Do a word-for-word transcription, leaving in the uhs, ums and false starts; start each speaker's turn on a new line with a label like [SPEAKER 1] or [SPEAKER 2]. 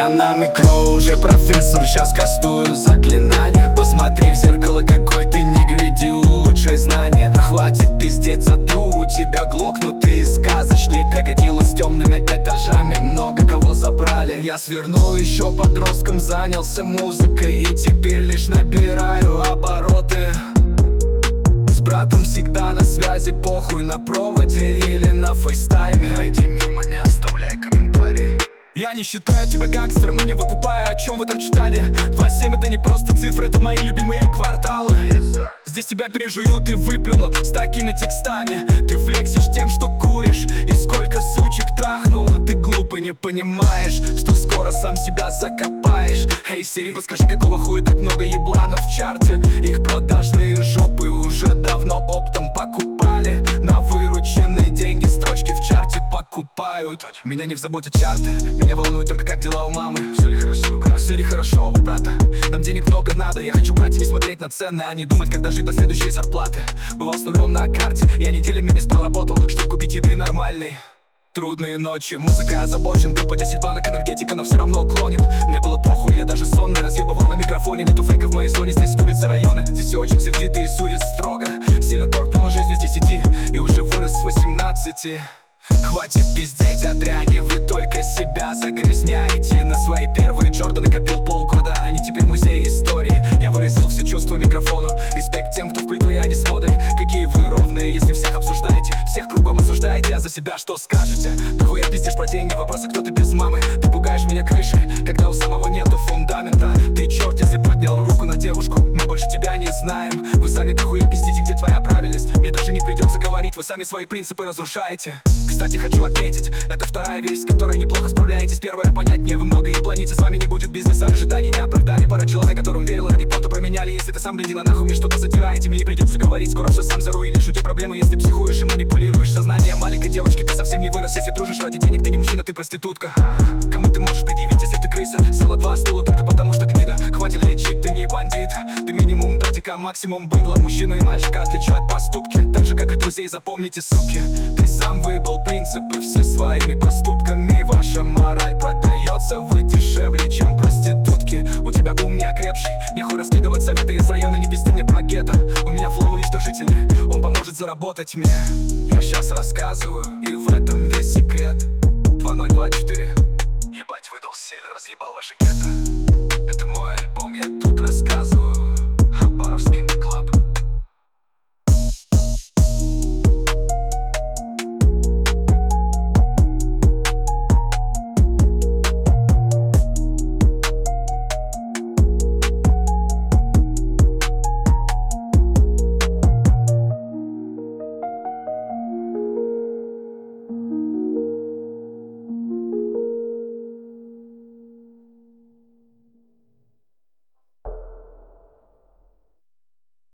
[SPEAKER 1] Я на микро уже профессор, сейчас кастую заклинание. Посмотри в зеркало, какой ты, не гляди, улучшай знания. Хватит пиздец, затру, у тебя глокнутый сказочник. Крокодилы с темными этажами, много кого забрали. Я свернул еще подростком, занялся музыкой и теперь лишь набираю обороты. С братом всегда на связи, похуй на проводе или на фейстайме. Найди мимо, не оставляй комментарий. Я не считаю тебя гангстером и не выкупаю, о чем вы там читали. два семь это не просто цифры, это мои любимые кварталы. Здесь тебя пережуют и выплюнут с такими текстами. Ты флексишь тем, что куришь, и сколько сучек трахнул. Ты глупо не понимаешь, что скоро сам себя закопаешь. Эй, Сири, расскажи, какого хуя так много ебланов в чарте? Их продажные жопы уже давно оптом покупали. На вырученные деньги строчки в чарте покупают. Меня не заботят чарты, меня волнует только как дела у мамы. Все ли хорошо, все ли хорошо у брата? Нам денег много надо, я хочу брать и не смотреть на цены, а не думать, когда жить до следующей зарплаты. Бывал с нулем на карте, я неделями не проработал, чтобы купить еды нормальной. Трудные ночи, музыка озабочен, группа десять банок энергетика, но все равно клонит. Мне было похуй, я даже сонный разъебывал на микрофоне. Нету фейка в моей зоне, здесь улицы районы. Здесь все очень сердито и судят строго. Сильно торкнула жизнь с десяти и уже вырос с восемнадцати. Хватит пиздеть, отряги, вы только себя загрязняете. На свои первые Джорданы копил полгода, они теперь музей истории. Я выразил все чувства микрофону. Респект тем, кто в плиту, я не смотрит. Какие вы ровные, если всех обсуждаете. Всех кругом осуждаете, а за себя что скажете? Да хуя пиздишь про деньги, вопросы, кто ты без мамы. Ты пугаешь меня крышей, когда у самого нету фундамента. Ты черт, если поднял руку на девушку, мы больше тебя не знаем. Вы сами хуя пиздите, где твоя правильность? Мне даже не придется говорить, вы сами свои принципы разрушаете. Кстати, хочу отметить, это вторая вещь, с которой неплохо справляетесь. Первая, понять мне, вы много ебланите, с вами не будет бизнеса. Ожидания не оправдали, пара человек, которым верил, ради понту променяли. Если ты сам блядина, нахуй мне что-то затираете. Мне не придется говорить, скоро все сам заруинишь. У тебя проблемы, если психуешь и манипулируешь сознанием маленькой девочки. Ты совсем не вырос, если дружишь ради денег. Ты не мужчина, ты проститутка. Кому ты можешь предъявить, если ты крыса? Села два стула только потому, что книга. Хватит лечить, ты не бандит. Ты минимум датика, максимум быдло. Мужчину и мальчика отличают поступки. Так же, как и друзей, запомните, суки. Ты сам выбрал принципы все своими поступками. Ваша мораль продается, вы дешевле, чем проститутки. У тебя ум не окрепший, нехуй раскидывать советы из района. Не пизди мне про гетто, у меня флоу уничтожительный, он поможет заработать мне. Я сейчас рассказываю и